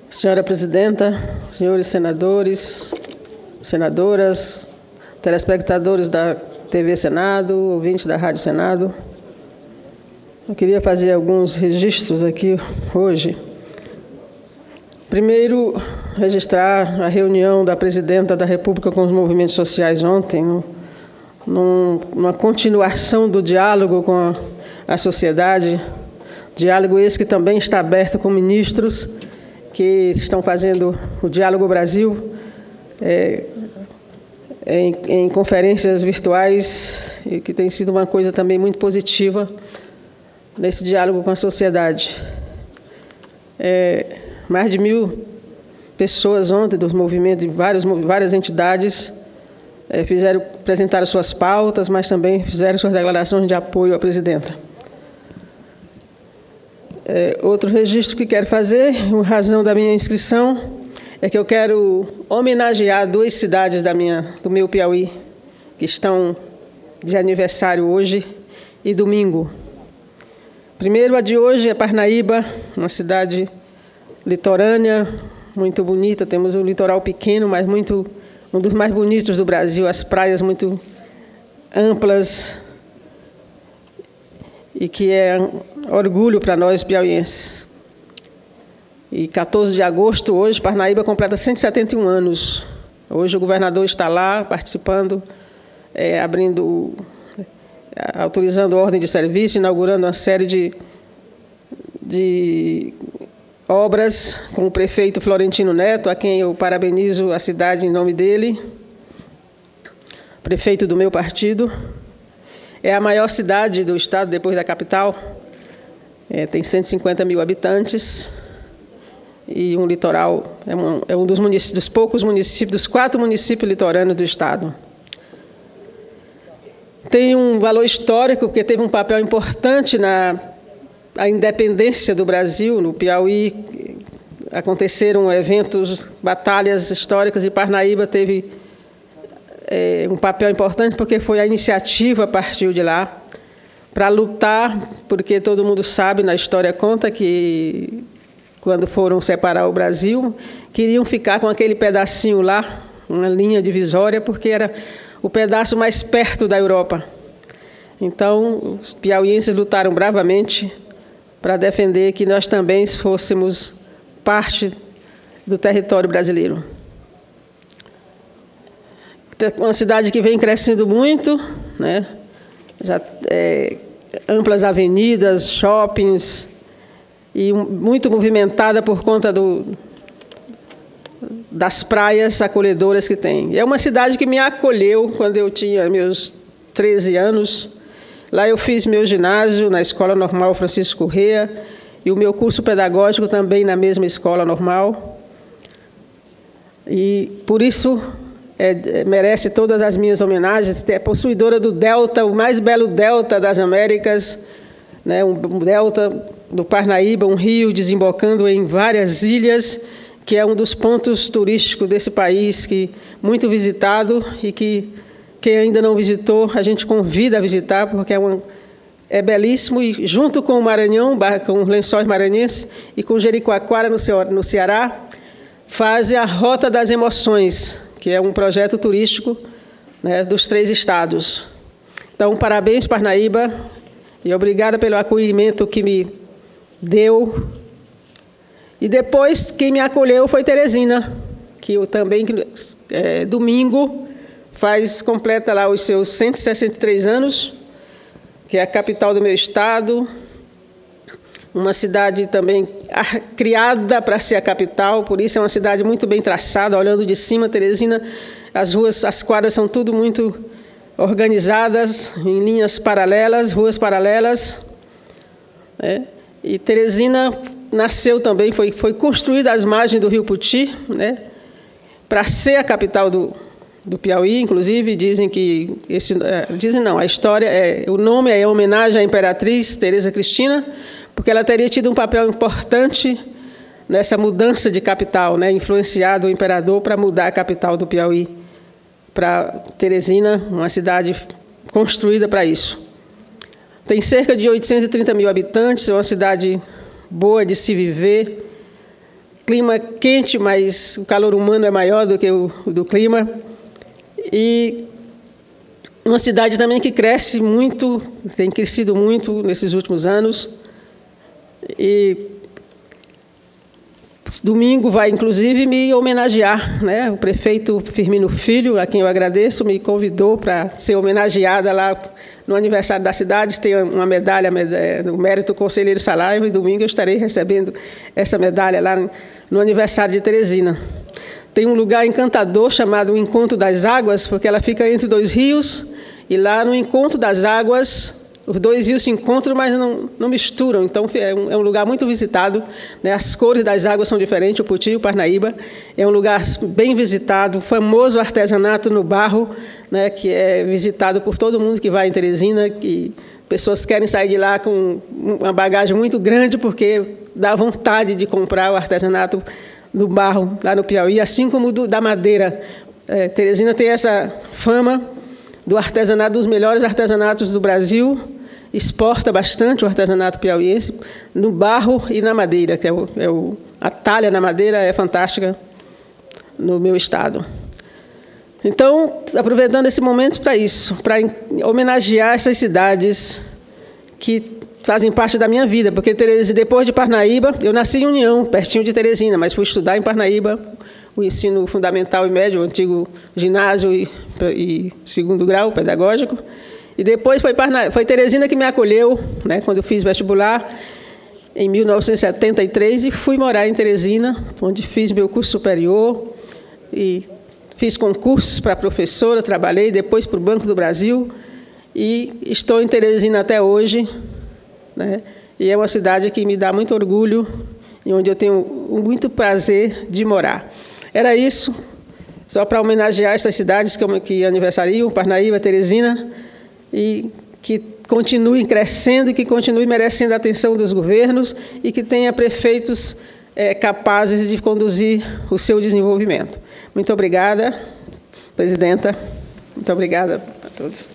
Senhora Presidenta, senhores senadores, senadoras, telespectadores da TV Senado, ouvintes da Rádio Senado, eu queria fazer alguns registros aqui hoje. Primeiro, registrar a reunião da Presidenta da República com os movimentos sociais ontem, numa continuação do diálogo com a sociedade, diálogo esse que também está aberto com ministros que estão fazendo o Diálogo Brasil em conferências virtuais, e que tem sido uma coisa também muito positiva nesse diálogo com a sociedade. Mais de 1.000 pessoas ontem dos movimentos de várias entidades apresentaram suas pautas, mas também fizeram suas declarações de apoio à Presidenta. Outro registro que quero fazer, em razão da minha inscrição, é que eu quero homenagear 2 cidades do meu Piauí, que estão de aniversário hoje e domingo. Primeiro, a de hoje é Parnaíba, uma cidade litorânea, muito bonita. Temos um litoral pequeno, mas um dos mais bonitos do Brasil, as praias muito amplas, e que é orgulho para nós piauienses. E 14 de agosto, hoje, Parnaíba completa 171 anos. Hoje o governador está lá participando, autorizando ordem de serviço, inaugurando uma série de obras com o prefeito Florentino Neto, a quem eu parabenizo a cidade em nome dele, prefeito do meu partido. É a maior cidade do estado depois da capital, tem 150 mil habitantes e um litoral, é um dos poucos municípios, dos 4 municípios litorâneos do estado. Tem um valor histórico, porque teve um papel importante na independência do Brasil. No Piauí aconteceram eventos, batalhas históricas, e Parnaíba teve um papel importante, porque foi a iniciativa, partiu de lá, para lutar, porque todo mundo sabe, na história conta, que quando foram separar o Brasil, queriam ficar com aquele pedacinho lá, uma linha divisória, porque era o pedaço mais perto da Europa. Então, os piauienses lutaram bravamente para defender que nós também fôssemos parte do território brasileiro. Uma cidade que vem crescendo muito, né? Já amplas avenidas, shoppings, e muito movimentada por conta das praias acolhedoras que tem. É uma cidade que me acolheu quando eu tinha meus 13 anos. Lá eu fiz meu ginásio na Escola Normal Francisco Corrêa e o meu curso pedagógico também na mesma escola normal. E, por isso, merece todas as minhas homenagens. É possuidora do delta, o mais belo delta das Américas, né? Um delta do Parnaíba, um rio desembocando em várias ilhas, que é um dos pontos turísticos desse país, muito visitado, e que quem ainda não visitou, a gente convida a visitar, porque é belíssimo, e junto com o Maranhão, com os Lençóis Maranhenses, e com Jericoacoara, no Ceará, faz a Rota das Emoções, que é um projeto turístico, né, dos 3 estados. Então, parabéns, Parnaíba, e obrigada pelo acolhimento que me deu. E depois, quem me acolheu foi Teresina, que eu também, domingo, completa lá os seus 163 anos, que é a capital do meu estado, uma cidade também criada para ser a capital, por isso é uma cidade muito bem traçada. Olhando de cima, Teresina, as quadras são tudo muito organizadas, em linhas paralelas, ruas paralelas. E Teresina nasceu também, foi construída às margens do rio Puti, né, para ser a capital do Piauí. Inclusive, dizem que... a história o nome é em homenagem à Imperatriz Teresa Cristina, porque ela teria tido um papel importante nessa mudança de capital, né, influenciado o imperador para mudar a capital do Piauí para Teresina, uma cidade construída para isso. Tem cerca de 830 mil habitantes, é uma cidade boa de se viver, clima quente, mas o calor humano é maior do que o do clima. E uma cidade também que cresce muito, tem crescido muito nesses últimos anos. E domingo vai, inclusive, me homenagear, né? O prefeito Firmino Filho, a quem eu agradeço, me convidou para ser homenageada lá no aniversário da cidade. Tem uma medalha do Mérito Conselheiro Saraiva, e domingo eu estarei recebendo essa medalha lá no aniversário de Teresina. Tem um lugar encantador chamado o Encontro das Águas, porque ela fica entre dois rios, e lá no Encontro das Águas, os dois rios se encontram, mas não misturam. Então, é um lugar muito visitado, né? As cores das águas são diferentes, o Poti e o Parnaíba. É um lugar bem visitado, famoso artesanato no barro, né? Que é visitado por todo mundo que vai em Teresina, que pessoas querem sair de lá com uma bagagem muito grande, porque dá vontade de comprar o artesanato do barro lá no Piauí, assim como da madeira. Teresina tem essa fama do artesanato, dos melhores artesanatos do Brasil, exporta bastante o artesanato piauiense no barro e na madeira, que a talha na madeira é fantástica no meu estado. Então, aproveitando esse momento para isso, para homenagear essas cidades que fazem parte da minha vida, porque depois de Parnaíba, eu nasci em União, pertinho de Teresina, mas fui estudar em Parnaíba o ensino fundamental e médio, o antigo ginásio e segundo grau pedagógico. E depois foi Teresina que me acolheu, né, quando eu fiz vestibular, em 1973, e fui morar em Teresina, onde fiz meu curso superior e fiz concursos para professora, trabalhei depois para o Banco do Brasil e estou em Teresina até hoje, né, e é uma cidade que me dá muito orgulho e onde eu tenho muito prazer de morar. Era isso, só para homenagear essas cidades que aniversariam, Parnaíba, Teresina, e que continuem crescendo e que continuem merecendo a atenção dos governos e que tenha prefeitos capazes de conduzir o seu desenvolvimento. Muito obrigada, presidenta. Muito obrigada a todos.